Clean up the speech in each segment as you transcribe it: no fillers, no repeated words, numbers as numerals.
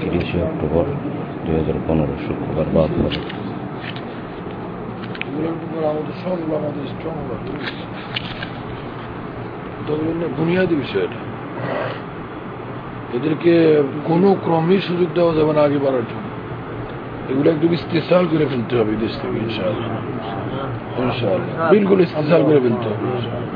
30 October 2015 শুক্রবার বাদ করে বুনিয়াদী বিষয়টা এদেরকে কোনো ক্রমেই সুযোগ দেওয়া যাবে না আগে বাড়ার জন্য। এগুলো একদম ইস্তেসাল করে ফেলতে হবে দেশ থেকে ইনশাআল্লাহ, ইনশাআল্লাহ বিলকুল ইস্তেসাল করে ফেলতে হবে।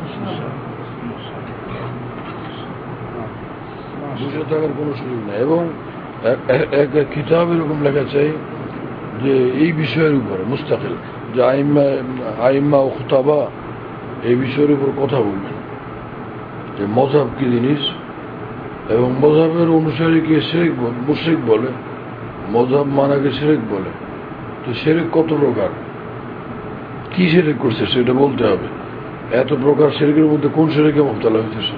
বসে থাকার কোনো সুযোগ নেই। এবং একটা কিতাব এরকম লেখা চাই যে এই বিষয়ের উপরে মুস্তাকিল যে আইম্মা ও খুতাবা এই বিষয়ের উপর কথা বলবেন যে মযহাব কি জিনিস এবং মযহাবের অনুসারীকে শিরক মুশরিক বলে, মযহাব মানাকে শিরক বলে। তো শিরক কত প্রকার, কি শিরক করছে সেটা বলতে হবে। এত প্রকার শিরকের মধ্যে কোন শিরকে মুবতালা হইতেছে,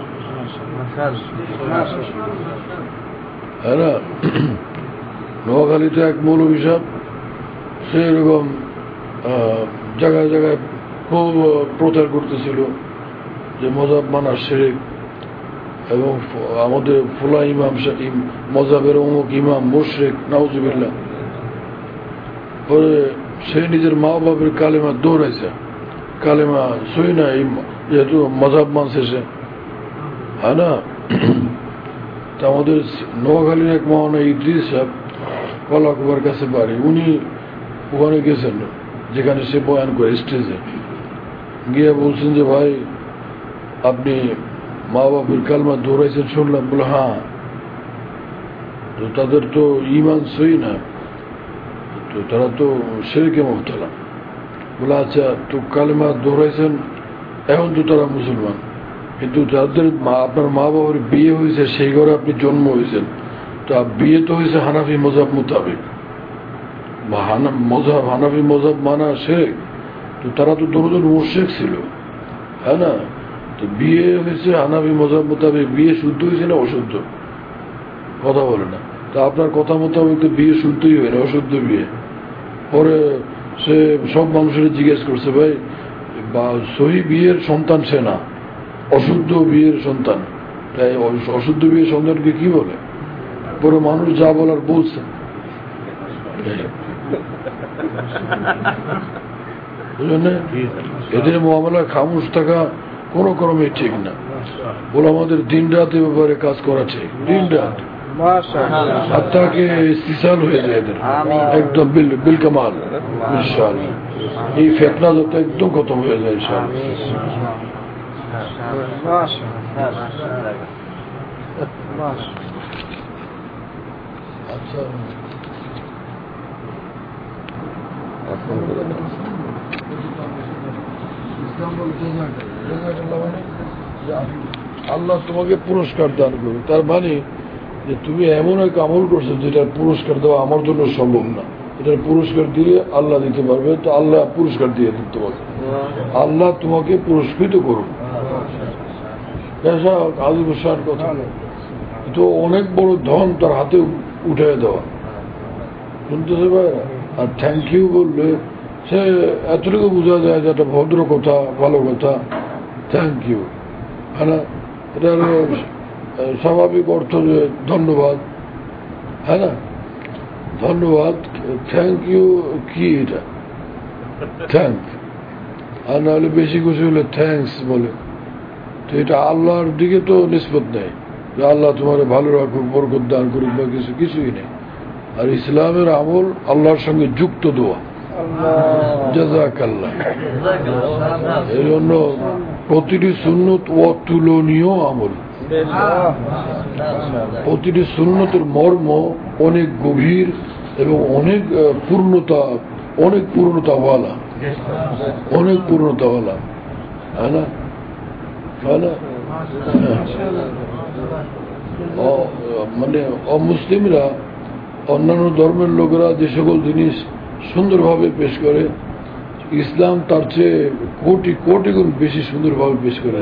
হ্যাঁ না? নোয়াখালীতে এক মৌলভী সাহেব সে এরকম জায়গায় জায়গায় খুব প্রচার করতেছিল যে মযহাব মানা শিরক, এবং আমাদের ফুলা ইমাম মযহাবের অমুক ইমাম মুশরিক নাউজুবিল্লাহ। পরে সে নিজের মা বাবার কালেমা দৌড়াইছে, কালেমা সই না, যেহেতু মযহাব মানছে সে, হ্যাঁ না? তা আমাদের নোয়াখালীর এক মহানা ইদ্রিস সাহেব কলাকুবার কাছে বাড়ি, উনি ওখানে গেছেন যেখানে সে বয়ান করে স্টেজে গিয়ে বলছেন যে ভাই আপনি মা বাবার কালমা দৌড়াইছেন শুনলাম। বলে হ্যাঁ, তো তাদের তো ইমান সই না, তো তারা তো শিরকে মুবতালা। বলে আচ্ছা, তো কালেমা দৌড়াইছেন এখন তো তারা মুসলমান, কিন্তু যাদের আপনার মা বাবার বিয়ে হয়েছে সেই ঘরে আপনি জন্ম হয়েছেন, তো বিয়ে তো হয়েছে হানাফি মযহাব মোতাবেক, হানাফি মযহাব মানা শিরক। তো তারা তো দুজন মুশরিক ছিল, হ্যাঁ না? তো বিয়ে হয়েছে হানাফি মযহাব মোতাবেক, বিয়ে শুদ্ধ হয়েছে না অশুদ্ধ? কথা বলে না। তা আপনার কথা মোতাবেক তো বিয়ে শুদ্ধই হয় না, অশুদ্ধ বিয়ে। পরে সে সব মানুষের জিজ্ঞেস করছে ভাই সহি বিয়ের সন্তান সে না, অশুদ্ধ বিয়ের সন্তান, তাই অশুদ্ধ বিয়ের সন্তানকে কি বলে? পরে মানুষ যা বলার বলছে। বুঝলেন? এদের মামলা খামোশ থাকা কোনো ক্রমে ঠিক না। বলে আমাদের দিন রাত এ ব্যাপারে কাজ করা ঠিক, দিন রাত আত্মাকে ইস্তিসাল হয়ে যায় এদের একদম বিল কামাল ইনশাআল্লাহ। এই ফিতনা যত একদম খতম হয়ে যায় ইনশাআল্লাহ। আচ্ছা, আল্লাহ তোমাকে পুরস্কার দান করবে, তার মানে যে তুমি এমন এক আমল করছো যেটার পুরস্কার দেওয়া আমার জন্য সম্ভব না, এটার পুরস্কার দিলে আল্লাহ দিতে পারবে। তো আল্লাহ পুরস্কার দিয়ে দিন তোমাকে, আল্লাহ তোমাকে পুরস্কৃত করুন। আদিবসার কথা তো অনেক বড় ধন তার হাতে উঠে দেওয়া, শুনতেছে ভাই। আর থ্যাংক ইউ বললে সে এতটুকু বোঝা যায় যে একটা ভদ্র কথা, ভালো কথা, থ্যাংক ইউ, হ্যাঁ না? এটার স্বাভাবিক অর্থ যে ধন্যবাদ, হ্যাঁ না? ধন্যবাদ, থ্যাংক ইউ কি এটা থ্যাংক, আর নাহলে বেশি খুশি হলে থ্যাংকস বলে। তো এটা আল্লাহর দিকে তো নিসবত নেই যে আল্লাহ তোমার ভালো রাখুক, বরকত দান করুক বা কিছুই নেই। আর ইসলামের আমল আল্লাহর সঙ্গে যুক্ত দোয়া, জাযাকাল্লাহ। এই জন্য প্রতিটি সুন্নত অতুলনীয় আমল, প্রতিটি সুন্নতের মর্ম অনেক গভীর এবং অনেক পূর্ণতাওয়ালা, অনেক পূর্ণতাওয়ালা, হ্যাঁ না? মানে অমুসলিমরা, অন্যান্য ধর্মের লোকেরা যে সকল জিনিস সুন্দরভাবে পেশ করে, ইসলাম তার চেয়ে কোটি কোটি গুণ বেশি সুন্দরভাবে পেশ করে।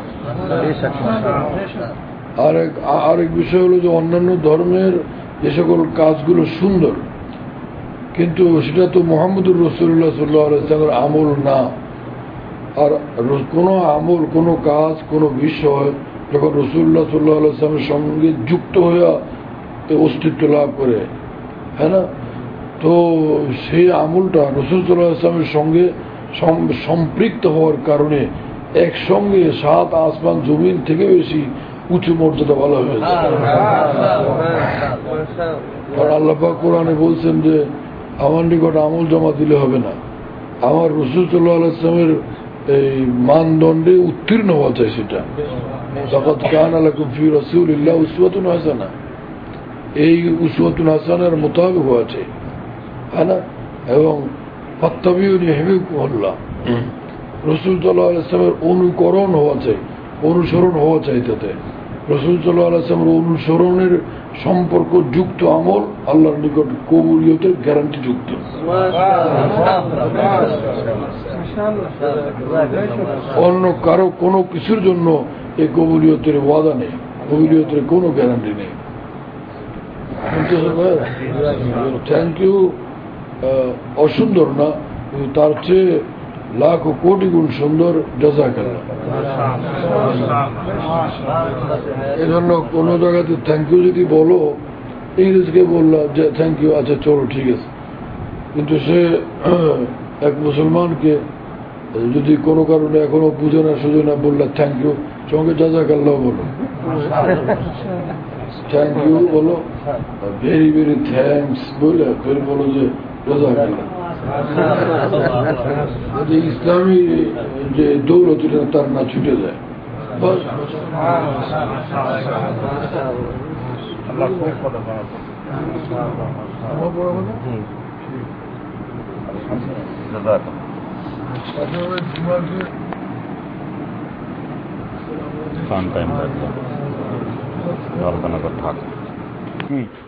আরেক বিষয় হলো যে অন্যান্য ধর্মের যে সকল কাজগুলো সুন্দর, কিন্তু সেটা তো মুহাম্মদুর রাসূলুল্লাহ সাল্লাল্লাহু আলাইহি ওয়াসাল্লামের আমল না। আর কোনো আমল, কোনো কাজ, কোনো বিষয় যখন রাসূলুল্লাহ সাল্লাল্লাহু আলাইহি ওয়াসাল্লামের সঙ্গে যুক্ত হয়ে অস্তিত্ব লাভ করে, হ্যাঁ না? তো সেই আমলটা রাসূল সাল্লাল্লাহু আলাইহি ওয়াসাল্লামের সঙ্গে সম্পৃক্ত হওয়ার কারণে একসঙ্গে 7 আসমান জমিন থেকে বেশি উঁচু মর্যাদা বলা হয়েছে। আর আল্লাহ পাক কোরআনে বলছেন যে আমার নিকট আমল জমা দিলে হবে না, আমার রাসূল সাল্লাল্লাহু আলাইহি ওয়াসাল্লামের এই মানদণ্ডে উত্তীর্ণ হওয়া চাই। সেটা লাকাদ কানা লাকুম ফি রাসূলিল্লাহি উসওয়াতুন হাসানাহ, এই উসওয়াতুন হাসানার মোতাবেক হওয়া চাই, হ্যাঁ না? এবং ফাত্তাবিউনি ইউহিব্বুকুমুল্লাহ, রাসূল সাল্লাল্লাহু আলাইহি ওয়াসাল্লামের অনুকরণ হওয়া চাই, অনুসরণ হওয়া চাই। তাতে রাসূল সাল্লাল্লাহু আলাইহি ওয়াসাল্লামের অনুসরণের সম্পর্ক যুক্ত আমল আল্লাহর নিকট কবুলিয়তের গ্যারান্টি যুক্ত। অন্য কারো কোনো কিছুর জন্য এই কবুলিয়তের ওয়াদা নেই, কবুলিয়তের কোনো গ্যারান্টি নেই। থ্যাংক ইউ অসুন্দর না, তার চেয়ে লাখ ও কোটি গুণ সুন্দর জাযাকাল্লাহ। এই জন্য কোনো জায়গাতে থ্যাংক ইউ যদি বলো, ইংরেজকে বললা যে থ্যাংক ইউ, আচ্ছা চলো ঠিক আছে, কিন্তু সে এক মুসলমানকে যদি কোনো কারণে এখনো বুঝে না সুঝে না বললা থ্যাংক ইউ, সঙ্গে জাযাকাল্লাহ বলো, থ্যাংক ইউ বলো, ভেরি ভেরি থ্যাংকস বলে ফের বলো যে জাযাকাল্লাহ। ইসলামী যে দৌলত তার না ছুটে যায়। টাইম থাকবে, থাক।